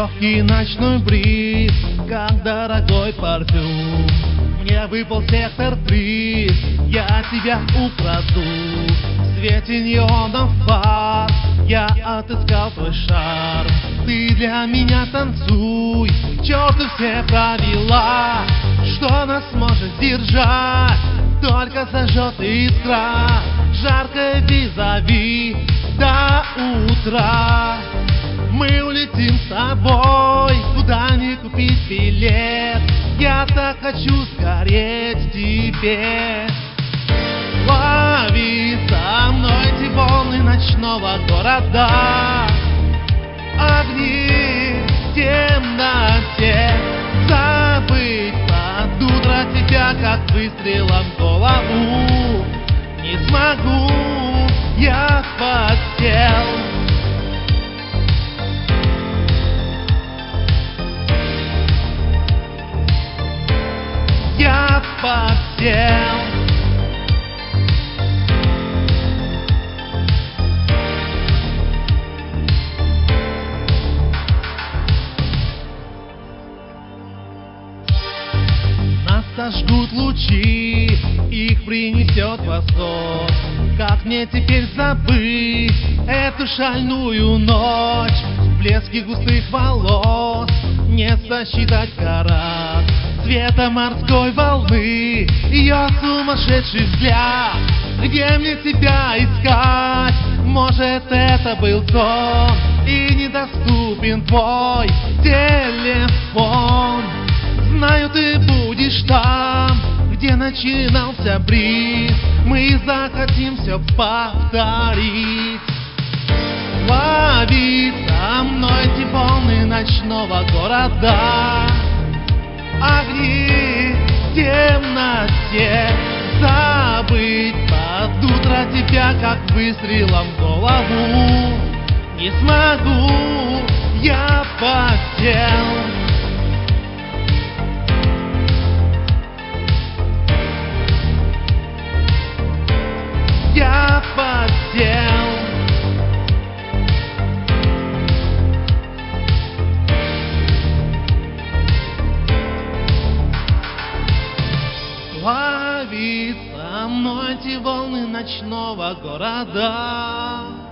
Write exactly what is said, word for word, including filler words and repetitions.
Легкий ночной бриз, как дорогой парфюм. Мне выпал сектор приз, я тебя украду. В свете неонов фар я отыскал твой шар. Ты для меня танцуй, к черту все правила. Что нас может сдержать? Только зажжет искра. Жаркое визави до утра. Мы улетим с тобой, куда не купить билет. Я так хочу сгореть в тебе. Лови со мной эти волны ночного города. Огни в темноте. Забыть под утро тебя, как выстрелом в голову. Не смогу, я в постель. Я в постель. Нас сожгут лучи, их принесет восход. Как мне теперь забыть эту шальную ночь? В блеске густых волос не сосчитать карат цвета морской волны, ее сумасшедший взгляд. Где мне тебя искать? Может, это был сон, и недоступен твой телефон. Знаю, ты будешь там, где начинался бриз. Мы захотим все повторить. Лови со мной эти волны ночного города. Огни в темноте. Забыть под утро тебя, как выстрелом в голову. Не смогу, я в постель. Я в постель. Лови со мной эти волны ночного города.